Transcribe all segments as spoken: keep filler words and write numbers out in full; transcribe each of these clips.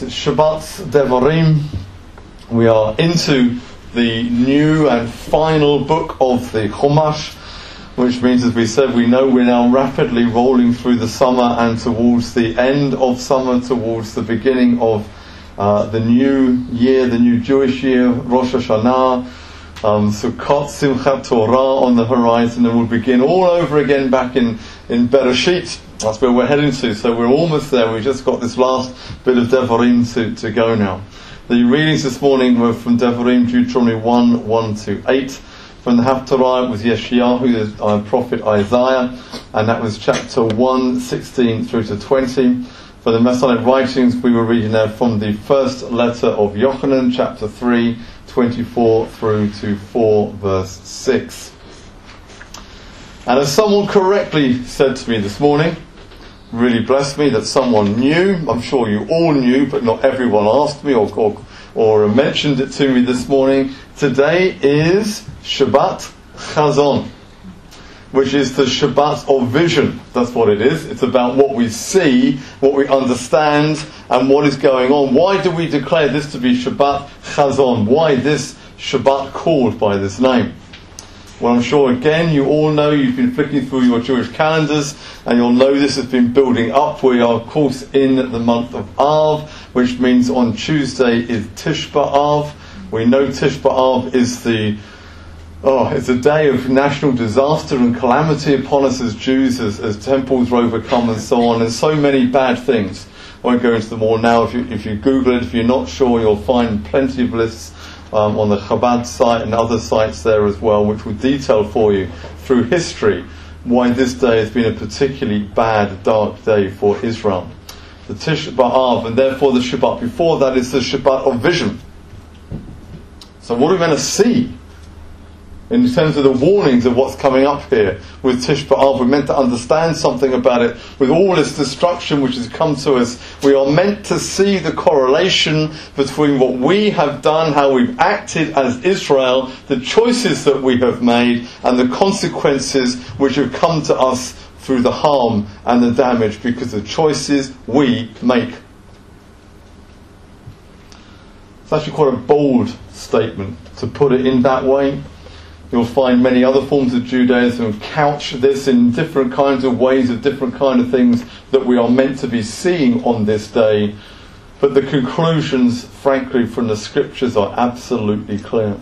Shabbat Devarim. We are into the new and final book of the Chumash, which means, as we said, we know we're now rapidly rolling through the summer and towards the end of summer, towards the beginning of uh, the new year, the new Jewish year, Rosh Hashanah, um, Sukkot, Simchat Torah on the horizon, and we'll begin all over again back in, in Bereshit. That's where we're heading to, so we're almost there. We've just got this last bit of Devarim to, to go now. The readings this morning were from Devarim, Deuteronomy one, one to eight. From the Haftarah, it was Yeshayahu, the uh, prophet Isaiah, and that was chapter one, sixteen through to twenty. For the Messianic writings, we were reading there from the first letter of Yochanan, chapter three, twenty-four through to four, verse six. And as someone correctly said to me this morning, really blessed me that someone knew, I'm sure you all knew, but not everyone asked me or, or, or mentioned it to me this morning. Today is Shabbat Chazon, which is the Shabbat of vision. That's what it is. It's about what we see, what we understand, and what is going on. Why do we declare this to be Shabbat Chazon? Why this Shabbat called by this name? Well, I'm sure again you all know, you've been flicking through your Jewish calendars and you'll know this has been building up. We are of course in the month of Av, which means on Tuesday is Tish B'Av. We know Tish B'Av is the oh, it's a day of national disaster and calamity upon us as Jews, as, as temples were overcome and so on, and so many bad things. I won't go into them all now. If you, if you Google it, if you're not sure, you'll find plenty of lists Um, on the Chabad site and other sites there as well, which will detail for you through history why this day has been a particularly bad, dark day for Israel. The Tish B'Av, and therefore the Shabbat before that is the Shabbat of vision. So what are we meant to see in terms of the warnings of what's coming up here with Tish B'Av? We're meant to understand something about it. With all this destruction which has come to us, we are meant to see the correlation between what we have done, how we've acted as Israel, the choices that we have made, and the consequences which have come to us through the harm and the damage because of choices we make. It's actually quite a bold statement to put it in that way. You'll find many other forms of Judaism couch this in different kinds of ways, of different kind of things that we are meant to be seeing on this day. But the conclusions, frankly, from the scriptures are absolutely clear.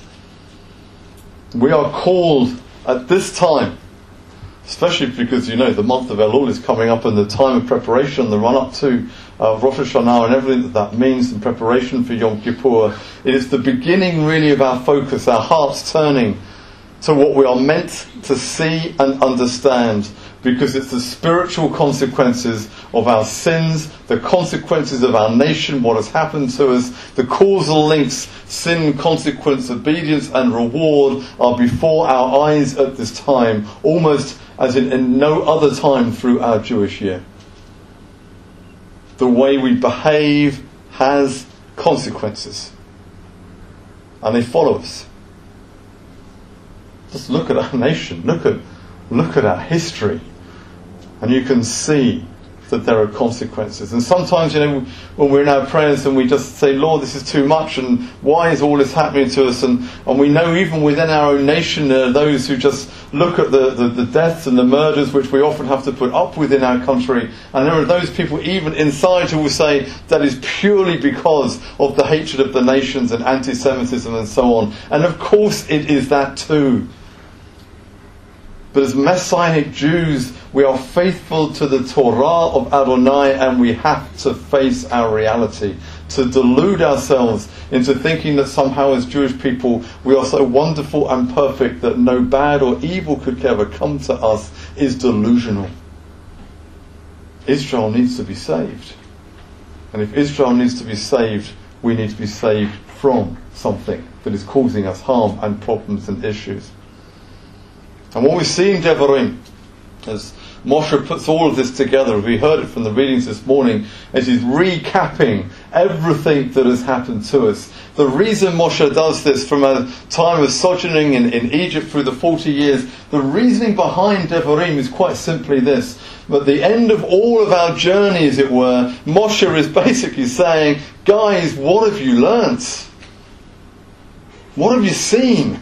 We are called at this time, especially because, you know, the month of Elul is coming up and the time of preparation, the run-up to uh, Rosh Hashanah and everything that that means in preparation for Yom Kippur. It is the beginning, really, of our focus, our hearts turning to what we are meant to see and understand, because it's the spiritual consequences of our sins, the consequences of our nation, what has happened to us, the causal links, sin, consequence, obedience and reward are before our eyes at this time, almost as in, in no other time through our Jewish year. The way we behave has consequences, and they follow us. Just look at our nation, look at look at our history, and you can see that there are consequences. And sometimes, you know, when we're in our prayers and we just say, Lord, this is too much, and why is all this happening to us? And, and we know even within our own nation there are those who just look at the, the, the deaths and the murders which we often have to put up with in our country. And there are those people even inside who will say that is purely because of the hatred of the nations and anti-Semitism and so on. And of course it is that too. But as Messianic Jews, we are faithful to the Torah of Adonai, and we have to face our reality. To delude ourselves into thinking that somehow as Jewish people we are so wonderful and perfect that no bad or evil could ever come to us is delusional. Israel needs to be saved. And if Israel needs to be saved, we need to be saved from something that is causing us harm and problems and issues. And what we see in Devarim, as Moshe puts all of this together, we heard it from the readings this morning, as he's recapping everything that has happened to us. The reason Moshe does this from a time of sojourning in, in Egypt through the forty years, the reasoning behind Devarim is quite simply this. But the end of all of our journey, as it were, Moshe is basically saying, guys, what have you learnt? What have you seen?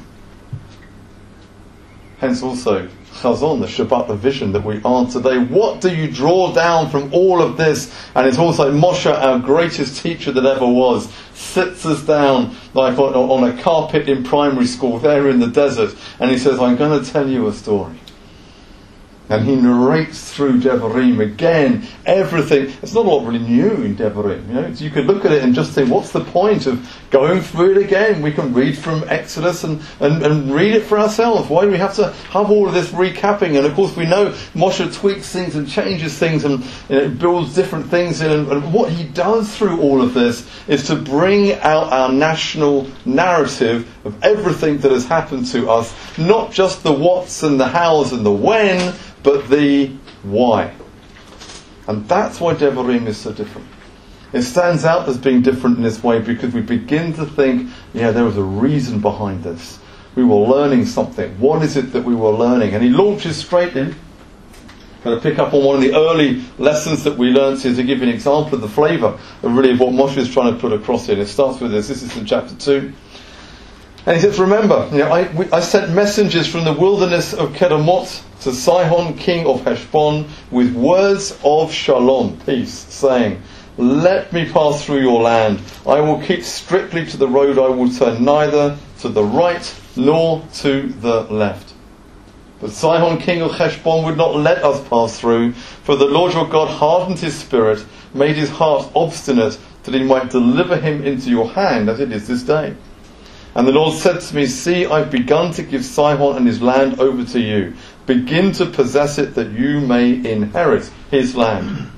Hence also Chazon, the Shabbat, the vision that we are today. What do you draw down from all of this? And it's also Moshe, our greatest teacher that ever was, sits us down like on, on a carpet in primary school there in the desert, and he says, I'm going to tell you a story. And he narrates through Devarim again everything. It's not a lot really new in Devarim. You know, you could look at it and just think, what's the point of going through it again? We can read from Exodus and, and, and read it for ourselves. Why do we have to have all of this recapping? And of course we know Moshe tweaks things and changes things and, you know, builds different things in. And, and what he does through all of this is to bring out our national narrative of everything that has happened to us. Not just the whats and the hows and the when, but the why. And that's why Devarim is so different. It stands out as being different in this way because we begin to think, yeah, there was a reason behind this. We were learning something. What is it that we were learning? And he launches straight in. I'm going to pick up on one of the early lessons that we learned here to give you an example of the flavour of really what Moshe is trying to put across here. And it starts with this. This is in chapter two. And he says, remember, you know, I, we, I sent messengers from the wilderness of Kedemot to Sihon, king of Heshbon, with words of shalom, peace, saying, let me pass through your land. I will keep strictly to the road. I will turn neither to the right nor to the left. But Sihon, king of Heshbon, would not let us pass through, for the Lord your God hardened his spirit, made his heart obstinate, that he might deliver him into your hand, as it is this day. And the Lord said to me, see, I've begun to give Sihon and his land over to you. Begin to possess it, that you may inherit his land.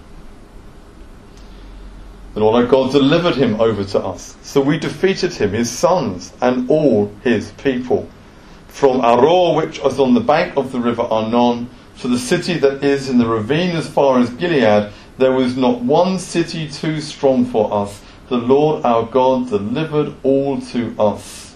The Lord our God delivered him over to us. So we defeated him, his sons, and all his people. From Aroer, which is on the bank of the river Arnon, to the city that is in the ravine as far as Gilead, there was not one city too strong for us. The Lord our God delivered all to us.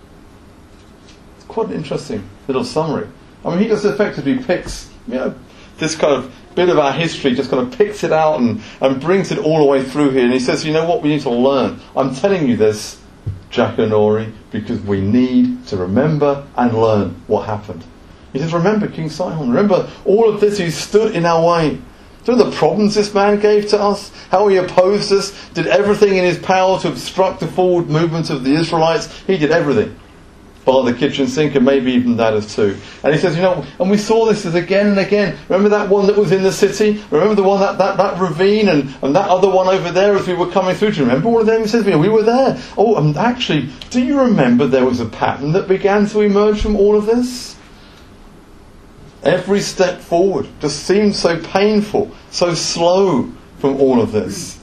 It's quite an interesting little summary. I mean, he just effectively picks, you know, this kind of bit of our history, just kind of picks it out and, and brings it all the way through here. And he says, you know what, we need to learn. I'm telling you this, Jack and Ori, because we need to remember and learn what happened. He says, remember King Sihon. Remember all of this, he stood in our way. Do you know the problems this man gave to us? How he opposed us? Did everything in his power to obstruct the forward movement of the Israelites? He did everything. Bar the kitchen sink, and maybe even that as too. And he says, you know, and we saw this as again and again. Remember that one that was in the city? Remember the one, that, that, that ravine, and, and that other one over there as we were coming through? Do you remember all of them? He says, you know, we were there. Oh, and actually, do you remember there was a pattern that began to emerge from all of this? Every step forward just seemed so painful, so slow from all of this.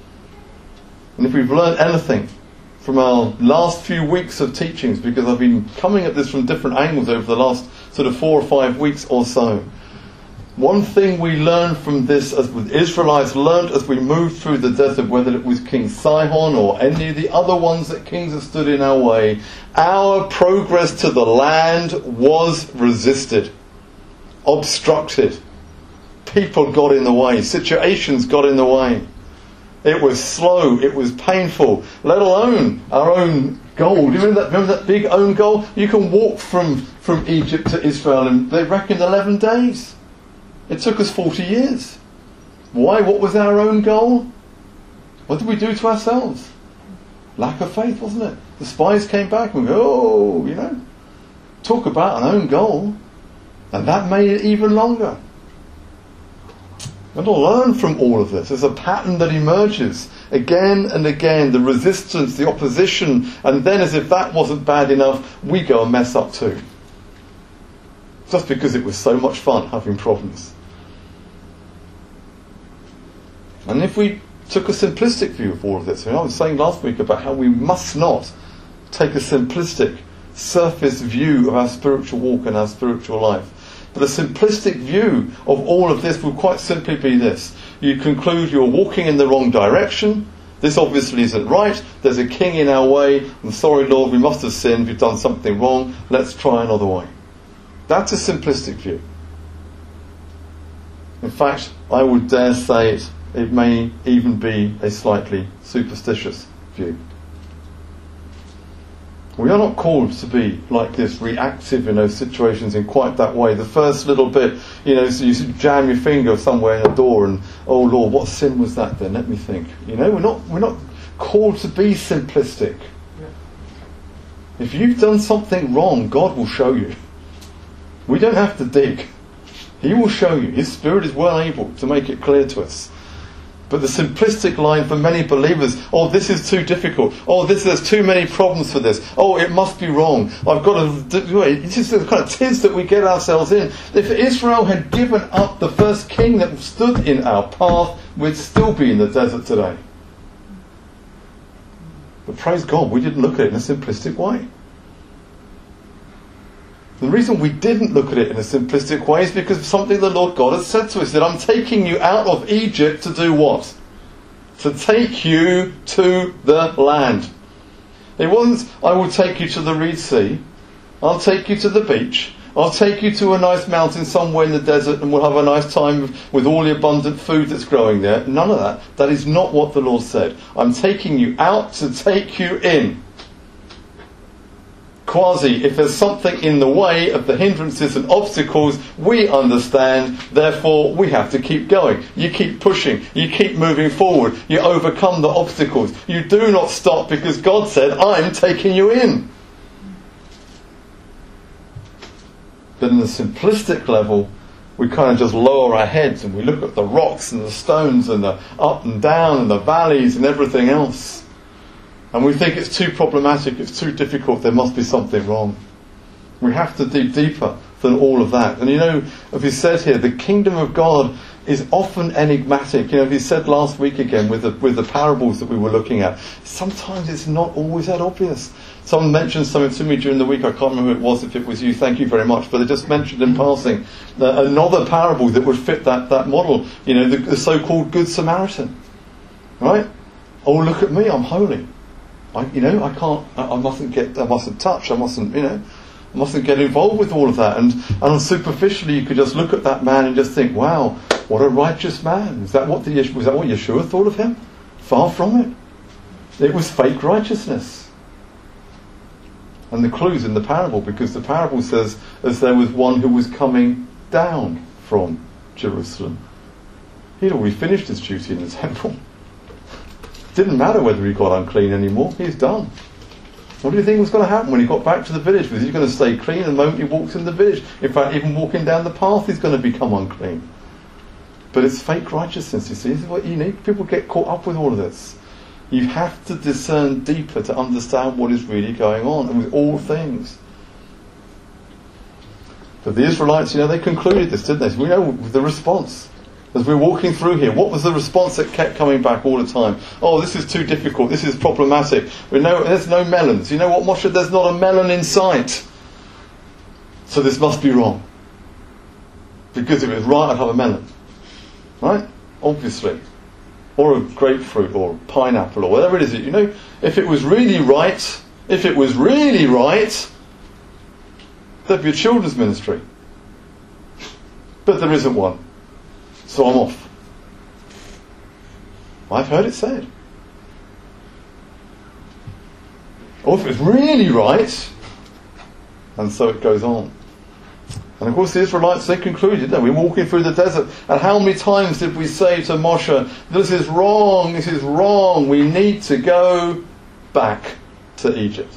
And if we've learned anything from our last few weeks of teachings, because I've been coming at this from different angles over the last sort of four or five weeks or so, one thing we learned from this, as the Israelites learned as we moved through the desert, whether it was King Sihon or any of the other ones that kings have stood in our way, our progress to the land was resisted, obstructed. People got in the way, situations got in the way. It was slow, it was painful, let alone our own goal. Do you remember that, remember that big own goal? You can walk from, from Egypt to Israel in, they reckoned, eleven days. It took us forty years. Why? What was our own goal? What did we do to ourselves? Lack of faith, wasn't it? The spies came back and go, oh, you know, talk about an own goal. And that made it even longer. We've got to learn from all of this. There's a pattern that emerges again and again. The resistance, the opposition, and then as if that wasn't bad enough, we go and mess up too. Just because it was so much fun having problems. And if we took a simplistic view of all of this, I mean, I was saying last week about how we must not take a simplistic, surface view of our spiritual walk and our spiritual life. But a simplistic view of all of this will quite simply be this. You conclude you're walking in the wrong direction. This obviously isn't right. There's a king in our way. I'm sorry, Lord, we must have sinned. We've done something wrong. Let's try another way. That's a simplistic view. In fact, I would dare say it, it may even be a slightly superstitious view. We are not called to be like this, reactive in those situations in quite that way. The first little bit, you know, so you jam your finger somewhere in a door and, oh Lord, what sin was that then? Let me think. You know, we're not we're not called to be simplistic. Yeah. If you've done something wrong, God will show you. We don't have to dig. He will show you. His Spirit is well able to make it clear to us. But the simplistic line for many believers, oh, this is too difficult. Oh, this there's too many problems for this. Oh, it must be wrong. I've got to do it. It's just the kind of tiz that we get ourselves in. If Israel had given up the first king that stood in our path, we'd still be in the desert today. But praise God, we didn't look at it in a simplistic way. The reason we didn't look at it in a simplistic way is because of something the Lord God has said to us. That I'm taking you out of Egypt to do what? To take you to the land. It wasn't, I will take you to the Reed Sea. I'll take you to the beach. I'll take you to a nice mountain somewhere in the desert and we'll have a nice time with all the abundant food that's growing there. None of that. That is not what the Lord said. I'm taking you out to take you in. Quasi, if there's something in the way of the hindrances and obstacles, we understand, therefore we have to keep going. You keep pushing, you keep moving forward, you overcome the obstacles. You do not stop because God said, I'm taking you in. But in the simplistic level, we kind of just lower our heads and we look at the rocks and the stones and the up and down and the valleys and everything else. And we think it's too problematic, it's too difficult, there must be something wrong. We have to dig deeper than all of that. And you know, as he said here, the kingdom of God is often enigmatic. You know, as he said last week again with the, with the parables that we were looking at, sometimes it's not always that obvious. Someone mentioned something to me during the week, I can't remember who it was, if it was you, thank you very much, but they just mentioned in passing uh, another parable that would fit that, that model, you know, the, the so-called Good Samaritan. Right? Oh, look at me, I'm holy. I, you know, I can't, I, I mustn't get, I mustn't touch, I mustn't, you know, I mustn't get involved with all of that. And, and superficially you could just look at that man and just think, wow, what a righteous man. Is that what the, was that what Yeshua thought of him? Far from it. It was fake righteousness. And the clue's in the parable, because the parable says, as there was one who was coming down from Jerusalem. He'd already finished his duty in the temple. Didn't matter whether he got unclean anymore. He's done. What do you think was going to happen when he got back to the village? Was he going to stay clean the moment he walks in the village? In fact, even walking down the path, he's going to become unclean. But it's fake righteousness, you see. This is what you need. People get caught up with all of this. You have to discern deeper to understand what is really going on, and with all things. But the Israelites, you know, they concluded this, didn't they? We know the response. As we're walking through here, what was the response that kept coming back all the time? Oh, this is too difficult, this is problematic. We know there's no melons. You know what, Moshe? There's not a melon in sight. So this must be wrong. Because if it was right, I'd have a melon. Right? Obviously. Or a grapefruit, or a pineapple, or whatever it is. You know, if it was really right, if it was really right, there'd be a children's ministry. But there isn't one. So I'm off. I've heard it said. Or if it's really right, and so it goes on. And of course the Israelites, they concluded, no, we're walking through the desert, and how many times did we say to Moshe, this is wrong, this is wrong, we need to go back to Egypt.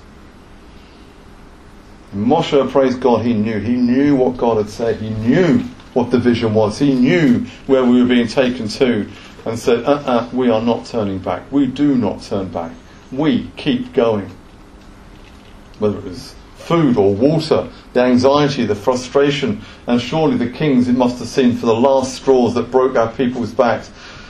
And Moshe, praise God, he knew. He knew what God had said. He knew what the vision was. He knew where we were being taken to, and said, uh-uh, we are not turning back. We do not turn back. We keep going. Whether it was food or water, the anxiety, the frustration, and surely the kings, it must have seemed, for the last straws that broke our people's backs.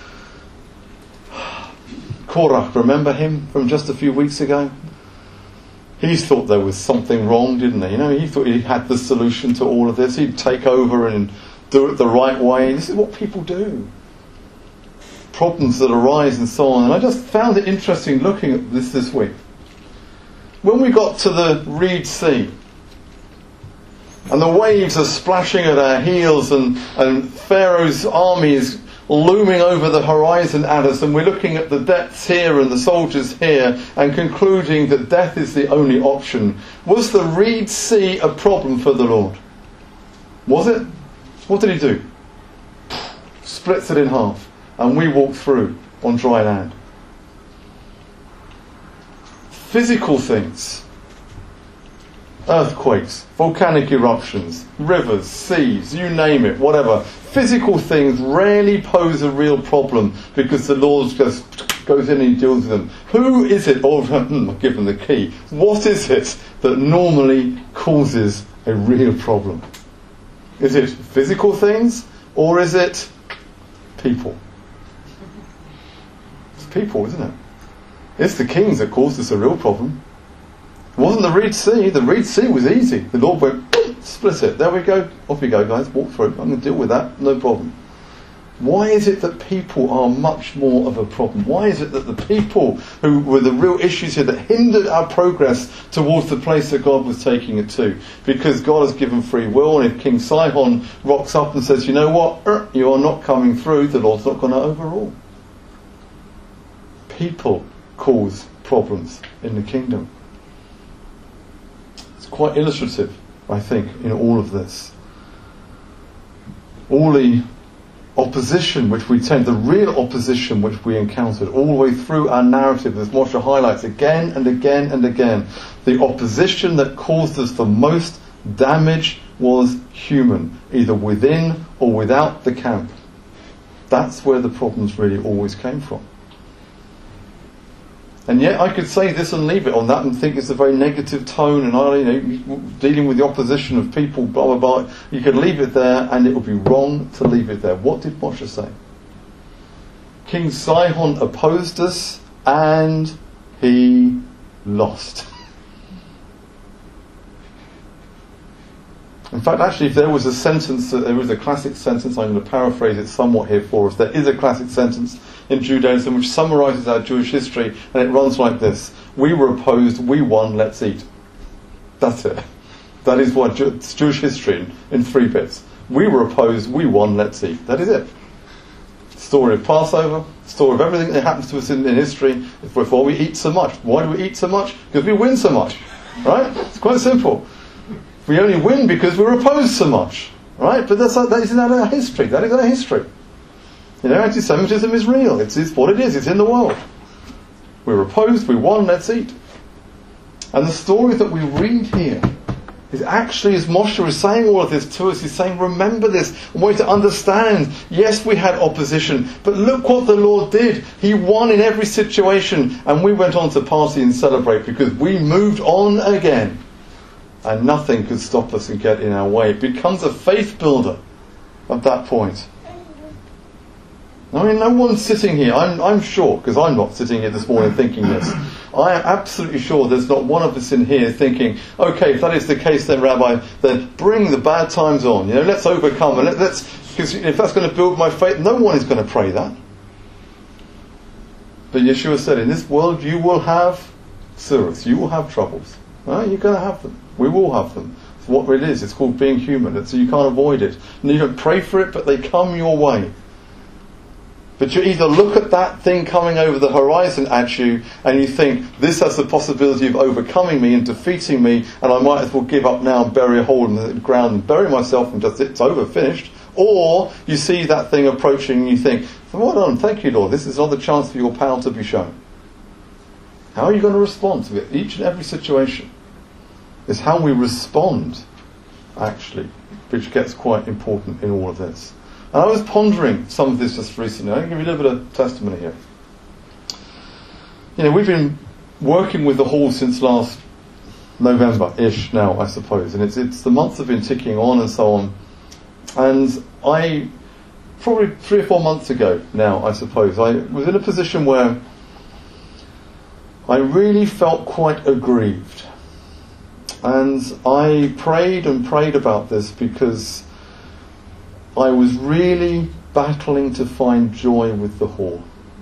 Korach, remember him from just a few weeks ago? He thought there was something wrong, didn't he? You know, he thought he had the solution to all of this. He'd take over and do it the right way. This is what people do. Problems that arise and so on. And I just found it interesting looking at this this week. When we got to the Reed Sea, And the waves are splashing at our heels, and, and Pharaoh's army is looming over the horizon at us, and we're looking at the depths here and the soldiers here and concluding that death is the only option. Was the Reed Sea a problem for the Lord? Was it? What did he do? Splits it in half, and we walk through on dry land. Physical things. Earthquakes, volcanic eruptions, rivers, seas, you name it, whatever. Physical things rarely pose a real problem because the Lord just goes in and deals with them. Who is it, or hmm, I'll give them the key, what is it that normally causes a real problem? Is it physical things, or is it people? It's people, isn't it? It's the kings that caused us a real problem. It wasn't the Reed Sea. The Reed Sea was easy. The Lord went, boom, split it. There we go. Off you go, guys. Walk through it. I'm going to deal with that. No problem. Why is it that people are much more of a problem? Why is it that the people who were the real issues here that hindered our progress towards the place that God was taking it to? Because God has given free will, and if King Sihon rocks up and says, you know what, er, you are not coming through, the Lord's not going to overrule. People cause problems in the kingdom. It's quite illustrative, I think, in all of this. All the opposition which we tend, the real opposition which we encountered all the way through our narrative, as Moshe highlights again and again and again, the opposition that caused us the most damage was human, either within or without the camp. That's where the problems really always came from. And yet I could say this and leave it on that and think it's a very negative tone, and I, you know, dealing with the opposition of people, blah, blah, blah. You could leave it there, and it would be wrong to leave it there. What did Moshe say? King Sihon opposed us, and he lost. In fact, actually, if there was a sentence, uh, there was a classic sentence, I'm going to paraphrase it somewhat here for us. There is a classic sentence in Judaism which summarises our Jewish history, and it runs like this. We were opposed, we won, let's eat. That's it. That is what Jew- it's Jewish history in, in three bits. We were opposed, we won, let's eat. That is it. Story of Passover, story of everything that happens to us in, in history, before we eat so much. Why do we eat so much? Because we win so much. Right? It's quite simple. We only win because we're opposed so much, right? But that's that isn't our history. That is our history. You know, anti-Semitism is real. It's, it's what it is. It's in the world. We're opposed. We won. Let's eat. And the story that we read here is actually, as Moshe is saying all of this to us, he's saying, remember this. I want you to understand. Yes, we had opposition, but look what the Lord did. He won in every situation, and we went on to party and celebrate because we moved on again. And nothing could stop us and get in our way. It becomes a faith builder at that point. I mean, no one's sitting here, I'm, I'm sure, because I'm not sitting here this morning thinking this. I am absolutely sure there's not one of us in here thinking, okay, if that is the case then, Rabbi, then bring the bad times on. You know, let's overcome. And let, let's, because if that's going to build my faith, no one is going to pray that. But Yeshua said, in this world you will have surahs, you will have troubles. Right? You're going to have them. We will have them. It's what it is. It's called being human. It's, so you can't avoid it. And you don't pray for it, but they come your way. But you either look at that thing coming over the horizon at you and you think, this has the possibility of overcoming me and defeating me, and I might as well give up now and bury a hole in the ground and bury myself and just it's over, finished. Or you see that thing approaching and you think, well done, thank you, Lord. This is another chance for your power to be shown. How are you going to respond to it? Each and every situation is how we respond, actually, which gets quite important in all of this. And I was pondering some of this just recently. I'll give you a little bit of testimony here. You know, we've been working with the hall since last November-ish now, I suppose. And it's it's the months have been ticking on and so on. And I, probably three or four months ago now, I suppose, I was in a position where I really felt quite aggrieved. And I prayed and prayed about this because I was really battling to find joy with the hall.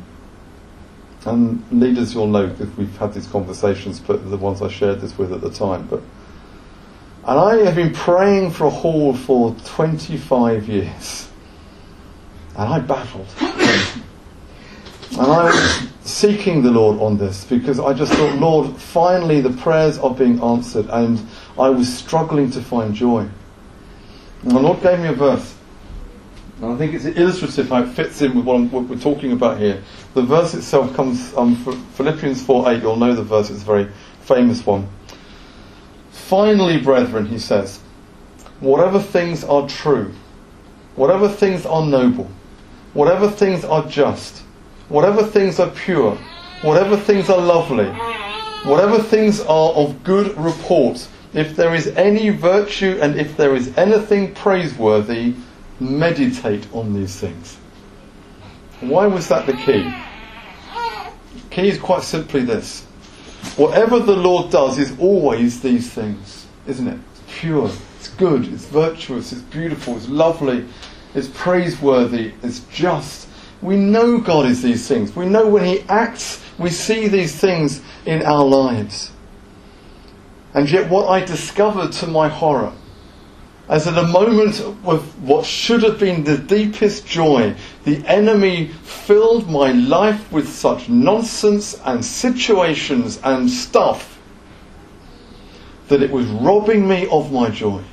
And leaders, you'll know that we've had these conversations, but the ones I shared this with at the time. But And I have been praying for a hall for twenty-five years. And I battled. And I was seeking the Lord on this because I just thought, Lord, finally the prayers are being answered, and I was struggling to find joy. And the Lord gave me a verse. And I think it's illustrative how it fits in with what, I'm, what we're talking about here. The verse itself comes um, from Philippians four eight. You'll know the verse, it's a very famous one. Finally, brethren, he says, whatever things are true, whatever things are noble, whatever things are just, whatever things are pure, whatever things are lovely, whatever things are of good report, if there is any virtue and if there is anything praiseworthy, meditate on these things. Why was that the key? The key is quite simply this. Whatever the Lord does is always these things, isn't it? It's pure, it's good, it's virtuous, it's beautiful, it's lovely, it's praiseworthy, it's just. We know God is these things. We know when He acts, we see these things in our lives. And yet what I discovered to my horror, as in a moment of what should have been the deepest joy, the enemy filled my life with such nonsense and situations and stuff that it was robbing me of my joy.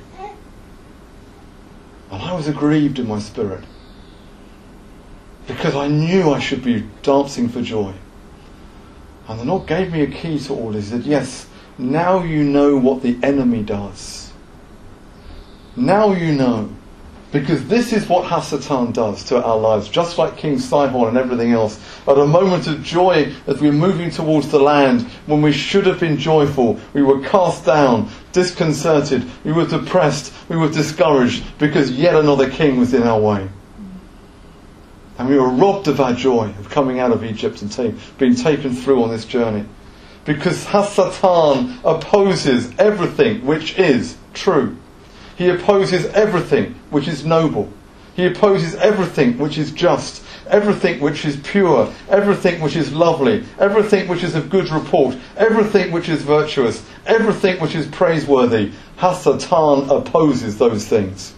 And I was aggrieved in my spirit, because I knew I should be dancing for joy. And the Lord gave me a key to all this. He said, yes, now you know what the enemy does. Now you know. Because this is what Hasatan does to our lives, just like King Sihon and everything else. At a moment of joy as we're moving towards the land, when we should have been joyful, we were cast down, disconcerted, we were depressed, we were discouraged, because yet another king was in our way. And we were robbed of our joy of coming out of Egypt and t- being taken through on this journey. Because Hasatan opposes everything which is true. He opposes everything which is noble. He opposes everything which is just, everything which is pure, everything which is lovely, everything which is of good report, everything which is virtuous, everything which is praiseworthy. Hasatan opposes those things.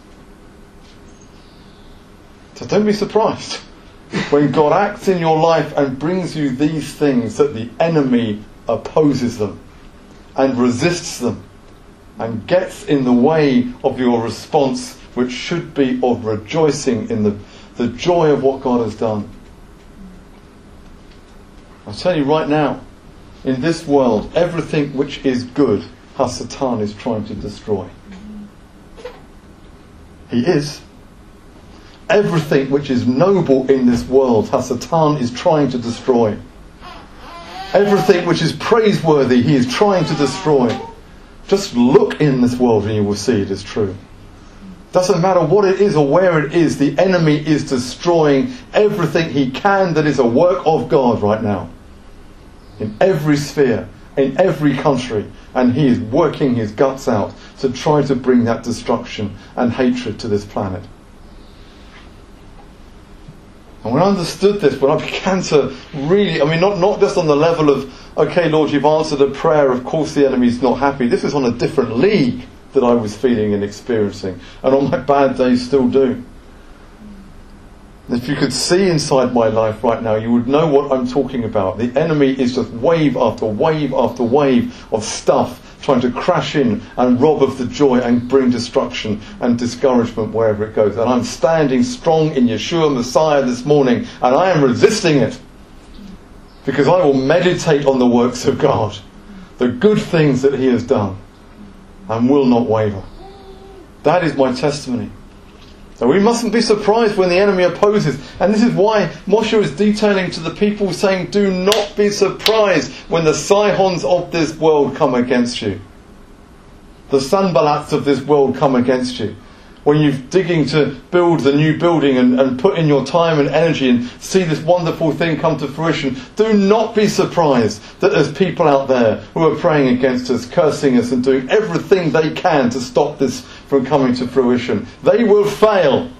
So don't be surprised when God acts in your life and brings you these things that the enemy opposes them and resists them and gets in the way of your response, which should be of rejoicing in the, the joy of what God has done. I'll tell you right now, in this world, everything which is good, Hasatan is trying to destroy. He is. Everything which is noble in this world, Hasatan is trying to destroy. Everything which is praiseworthy, he is trying to destroy. Just look in this world and you will see it is true. Doesn't matter what it is or where it is, the enemy is destroying everything he can that is a work of God right now. In every sphere, in every country, and he is working his guts out to try to bring that destruction and hatred to this planet. And when I understood this, when I began to really, I mean, not, not just on the level of, okay, Lord, you've answered a prayer, of course the enemy's not happy. This is on a different league that I was feeling and experiencing. And on my bad days still do. If you could see inside my life right now, you would know what I'm talking about. The enemy is just wave after wave after wave of stuff trying to crash in and rob of the joy and bring destruction and discouragement wherever it goes. And I'm standing strong in Yeshua Messiah this morning, and I am resisting it. Because I will meditate on the works of God, the good things that he has done, and will not waver. That is my testimony. So we mustn't be surprised when the enemy opposes. And this is why Moshe is detailing to the people, saying, do not be surprised when the Sihons of this world come against you. The Sanballats of this world come against you. When you're digging to build the new building and, and put in your time and energy and see this wonderful thing come to fruition, do not be surprised that there's people out there who are praying against us, cursing us and doing everything they can to stop this from coming to fruition. They will fail.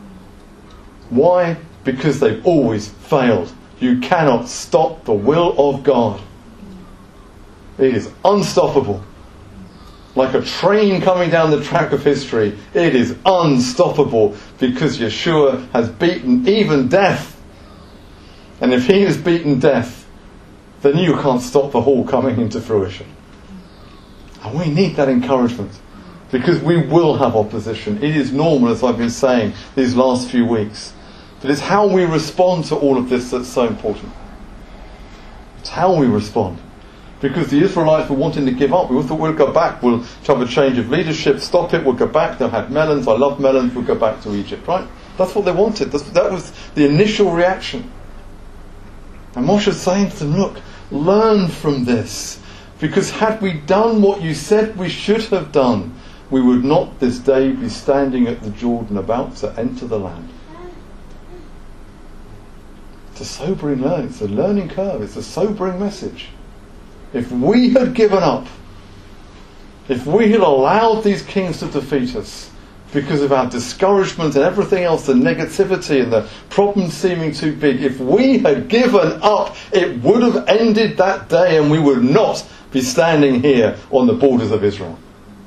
Why? Because they've always failed. You cannot stop the will of God. It is unstoppable. like a train coming down the track of history. It is unstoppable because Yeshua has beaten even death. And if he has beaten death, then you can't stop the whole coming into fruition. And we need that encouragement because we will have opposition. It is normal, as I've been saying these last few weeks. But it's how we respond to all of this that's so important. It's how we respond. Because the Israelites were wanting to give up. We thought we'll go back, we'll have a change of leadership, stop it, we'll go back, they'll have melons, I love melons, we'll go back to Egypt, right? That's what they wanted. That's, that was the initial reaction. And Moshe's saying to them, look, learn from this. Because had we done what you said we should have done, we would not this day be standing at the Jordan about to enter the land. It's a sobering learning, it's a learning curve, it's a sobering message. If we had given up, if we had allowed these kings to defeat us because of our discouragement and everything else, the negativity and the problems seeming too big, if we had given up, it would have ended that day and we would not be standing here on the borders of Israel.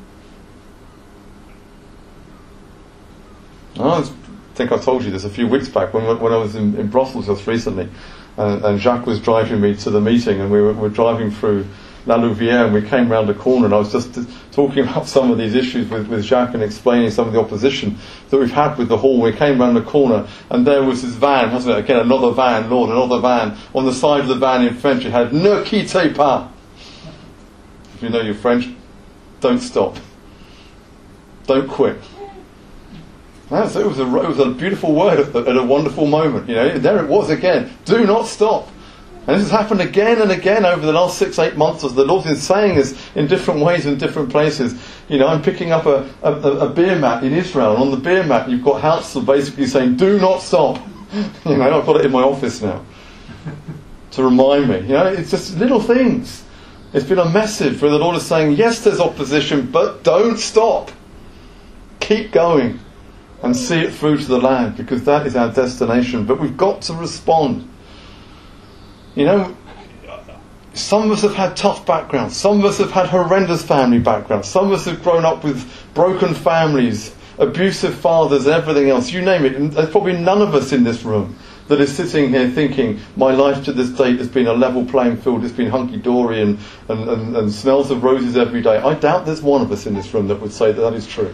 I think I told you this a few weeks back when, when I was in, in Brussels just recently. And, and Jacques was driving me to the meeting, and we were, were driving through La Louvière, and we came round a corner, and I was just talking about some of these issues with, with Jacques and explaining some of the opposition that we've had with the hall. We came round the corner, and there was this van, wasn't it? Again, another van, Lord, another van. On the side of the van in French, it had "Ne quittez pas." If you know your French, don't stop. Don't quit. That's, it was a it was a beautiful word at, the, at a wonderful moment. You know, there it was again. Do not stop. And this has happened again and again over the last six, eight months as the Lord's been saying this in different ways in different places. You know, I'm picking up a, a, a beer mat in Israel, and on the beer mat you've got Hansel basically saying, "Do not stop." You know, I've got it in my office now to remind me. You know, it's just little things. It's been a message where the Lord is saying, yes, there's opposition, but don't stop. Keep going. And see it through to the land, because that is our destination. But we've got to respond. You know, some of us have had tough backgrounds. Some of us have had horrendous family backgrounds. Some of us have grown up with broken families, abusive fathers and everything else. You name it. And there's probably none of us in this room that is sitting here thinking, my life to this date has been a level playing field, it's been hunky-dory and, and, and, and smells of roses every day. I doubt there's one of us in this room that would say that that is true.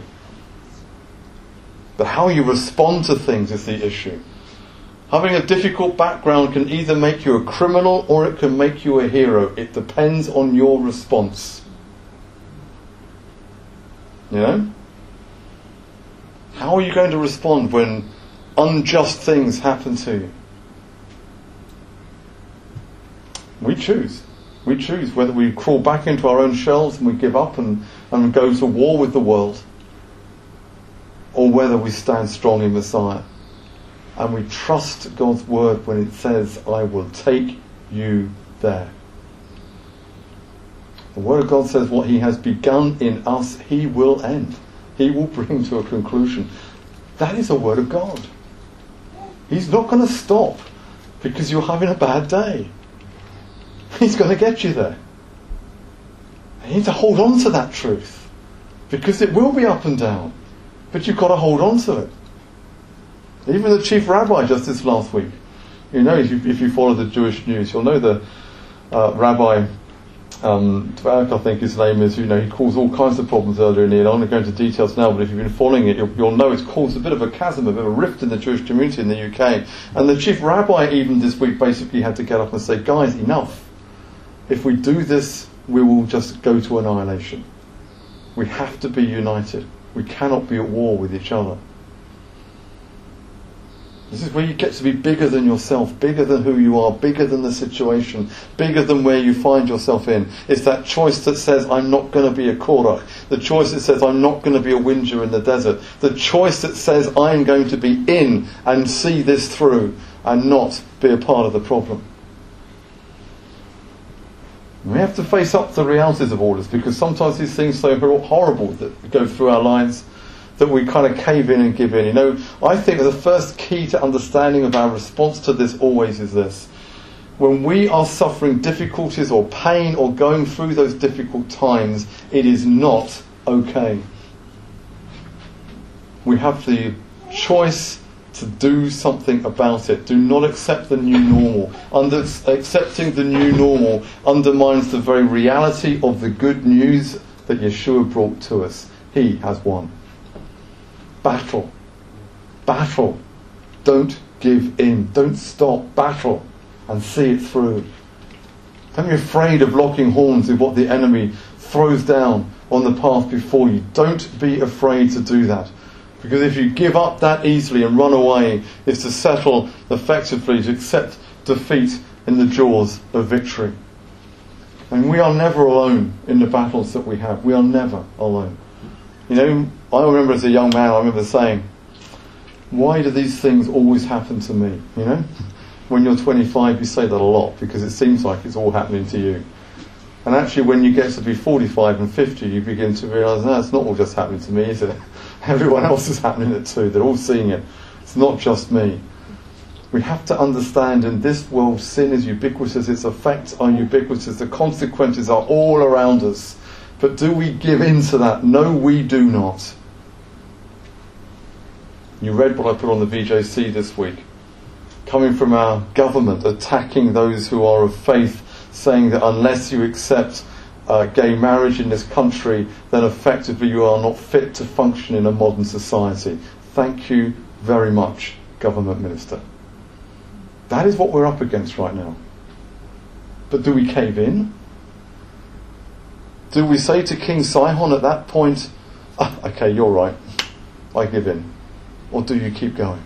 But how you respond to things is the issue. Having a difficult background can either make you a criminal or it can make you a hero. It depends on your response. You know? How are you going to respond when unjust things happen to you? We choose. We choose whether we crawl back into our own shells and we give up and, and go to war with the world, or whether we stand strong in Messiah and we trust God's word when it says, I will take you there. The word of God says what he has begun in us, he will end. He will bring to a conclusion. That is a word of God. He's not going to stop because you're having a bad day. He's going to get you there. You need to hold on to that truth, because it will be up and down. But you've got to hold on to it. Even the chief rabbi just this last week, you know, if you, if you follow the Jewish news, you'll know the uh, rabbi, um, Tvark, I think his name is, you know, he caused all kinds of problems earlier in the year. I don't want to go into details now, but if you've been following it, you'll, you'll know it's caused a bit of a chasm, a bit of a rift in the Jewish community in the U K. And the chief rabbi even this week basically had to get up and say, guys, enough. If we do this, we will just go to annihilation. We have to be united. We cannot be at war with each other. This is where you get to be bigger than yourself, bigger than who you are, bigger than the situation, bigger than where you find yourself in. It's that choice that says, I'm not going to be a Korach. The choice that says, I'm not going to be a whinger in the desert. The choice that says, I'm going to be in and see this through and not be a part of the problem. We have to face up to the realities of all this, because sometimes these things are so horrible that go through our lives that we kind of cave in and give in. You know, I think the first key to understanding of our response to this always is this. When we are suffering difficulties or pain or going through those difficult times, it is not okay. We have the choice to do something about it. Do not accept the new normal. Under, accepting the new normal undermines the very reality of the good news that Yeshua brought to us. He has won. Battle. Battle. Don't give in. Don't stop. Battle. And see it through. Don't be afraid of locking horns with what the enemy throws down on the path before you. Don't be afraid to do that. Because if you give up that easily and run away, it's to settle effectively, to accept defeat in the jaws of victory. And we are never alone in the battles that we have. We are never alone. You know, I remember as a young man, I remember saying, why do these things always happen to me? You know? When you're twenty-five, you say that a lot because it seems like it's all happening to you. And actually, when you get to be forty-five and fifty, you begin to realise, no, it's not all just happening to me, is it? Everyone else is happening it too. They're all seeing it. It's not just me. We have to understand in this world, sin is ubiquitous. Its effects are ubiquitous. The consequences are all around us. But do we give in to that? No, we do not. You read what I put on the V J C this week. Coming from our government, attacking those who are of faith, saying that unless you accept uh, gay marriage in this country, then effectively you are not fit to function in a modern society. Thank you very much, Government Minister. That is what we're up against right now. But do we cave in? Do we say to King Sihon at that point, ah, okay, you're right, I give in? Or do you keep going?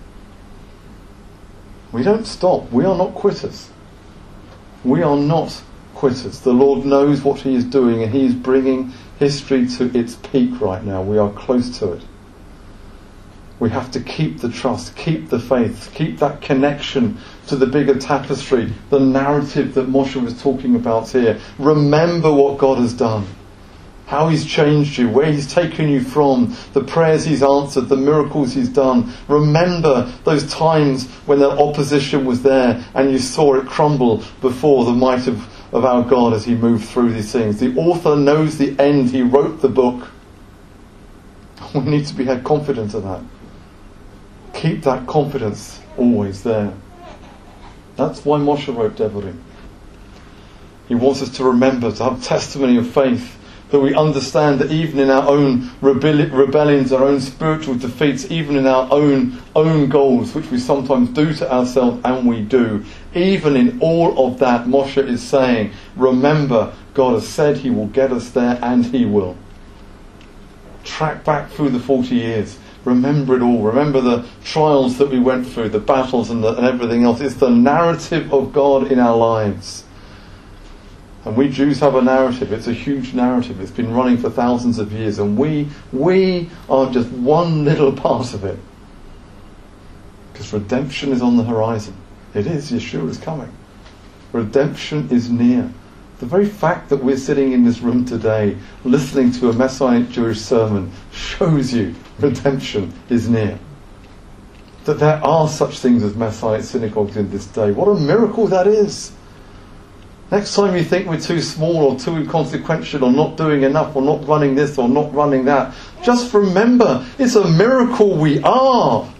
We don't stop. We are not quitters. We are not quitters. The Lord knows what He is doing, and He is bringing history to its peak right now. We are close to it. We have to keep the trust, keep the faith, keep that connection to the bigger tapestry, the narrative that Moshe was talking about here. Remember what God has done. How He's changed you, where He's taken you from, the prayers He's answered, the miracles He's done. Remember those times when the opposition was there and you saw it crumble before the might of, of our God as He moved through these things. The author knows the end. He wrote the book. We need to be had confident of that. Keep that confidence always there. That's why Moshe wrote Devarim. He wants us to remember, to have testimony of faith, that we understand that even in our own rebelli- rebellions, our own spiritual defeats, even in our own own goals, which we sometimes do to ourselves, and we do, even in all of that, Moshe is saying, remember, God has said He will get us there, and He will. Track back through the forty years. Remember it all. Remember the trials that we went through, the battles and, the, and everything else. It's the narrative of God in our lives. And we Jews have a narrative. It's a huge narrative. It's been running for thousands of years. And we we are just one little part of it. Because redemption is on the horizon. It is. Yeshua is coming. Redemption is near. The very fact that we're sitting in this room today, listening to a Messianic Jewish sermon, shows you redemption is near. That there are such things as Messianic synagogues in this day. What a miracle that is. Next time you think we're too small or too inconsequential or not doing enough or not running this or not running that, just remember, it's a miracle we are.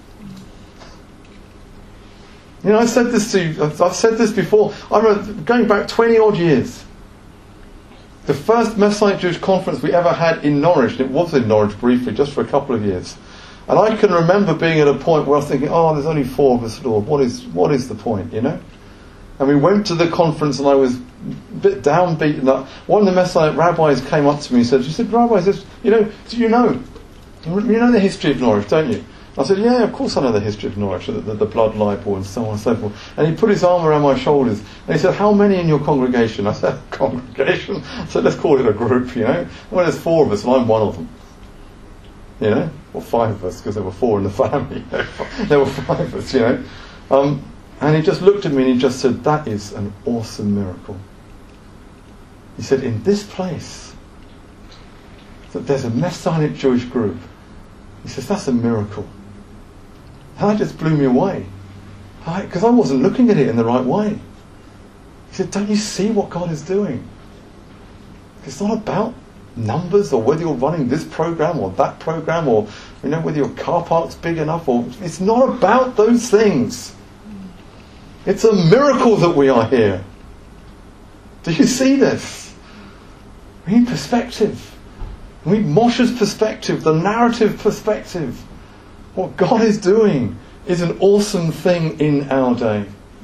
You know, I said this to you, I've said this before. I remember going back twenty odd years. The first Messianic Jewish conference we ever had in Norwich, and it was in Norwich briefly, just for a couple of years. And I can remember being at a point where I was thinking, oh, there's only four of us, Lord. What is, what is the point, you know? And we went to the conference and I was a bit downbeaten. One of the Messianic rabbis came up to me and said, she said, Rabbi, says, you know, do you know, you know the history of Norwich, don't you? I said, yeah, of course I know the history of Norwich, the, the, the blood libel and so on and so forth. And he put his arm around my shoulders and he said, how many in your congregation? I said, congregation? I said, let's call it a group, you know. Well, there's four of us and I'm one of them. You know, or five of us, because there were four in the family. There were five of us, you know. Um, And he just looked at me and he just said, that is an awesome miracle. He said, in this place, that there's a Messianic Jewish group. He says, that's a miracle. And that just blew me away. Because I, I wasn't looking at it in the right way. He said, don't you see what God is doing? It's not about numbers, or whether you're running this program or that program, or you know whether your car park's big enough, or it's not about those things. It's a miracle that we are here. Do you see this? We need perspective. We need Moshe's perspective, the narrative perspective. What God is doing is an awesome thing in our day.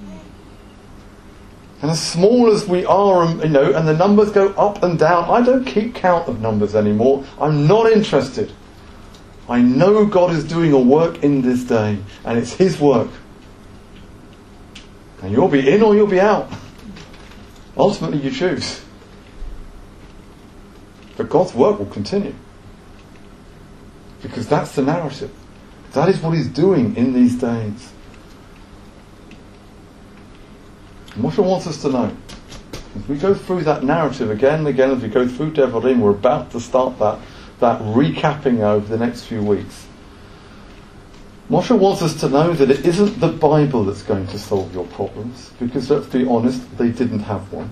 And as small as we are, you know, and the numbers go up and down, I don't keep count of numbers anymore. I'm not interested. I know God is doing a work in this day, and it's His work. And you'll be in or you'll be out. Ultimately, you choose. But God's work will continue. Because that's the narrative. That is what He's doing in these days. And Moshe wants us to know, as we go through that narrative again and again, as we go through Devarim, we're about to start that, that recapping over the next few weeks. Moshe wants us to know that it isn't the Bible that's going to solve your problems, because let's be honest, they didn't have one.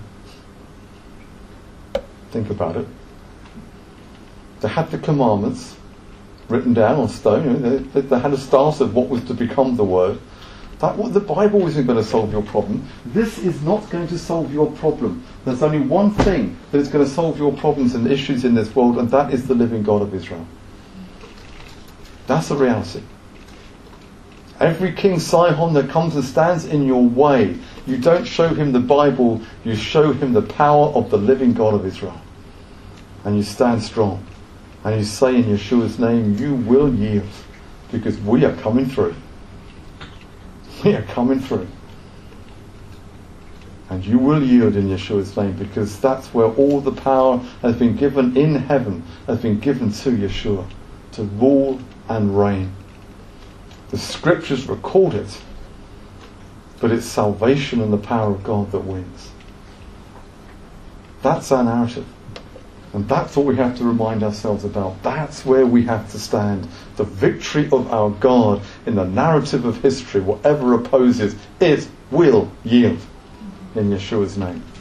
Think about it. They had the commandments written down on stone. You know, they, they had a start of what was to become the Word. That the Bible isn't going to solve your problem. This is not going to solve your problem. There's only one thing that is going to solve your problems and issues in this world, and that is the living God of Israel. That's the reality. Every King Sihon that comes and stands in your way, you don't show him the Bible, you show him the power of the living God of Israel. And you stand strong. And you say in Yeshua's name, you will yield, because we are coming through. We are coming through. And you will yield in Yeshua's name, because that's where all the power has been given in heaven, has been given to Yeshua, to rule and reign. The scriptures record it, but it's salvation and the power of God that wins. That's our narrative. And that's what we have to remind ourselves about. That's where we have to stand. The victory of our God in the narrative of history, whatever opposes, it will yield in Yeshua's name.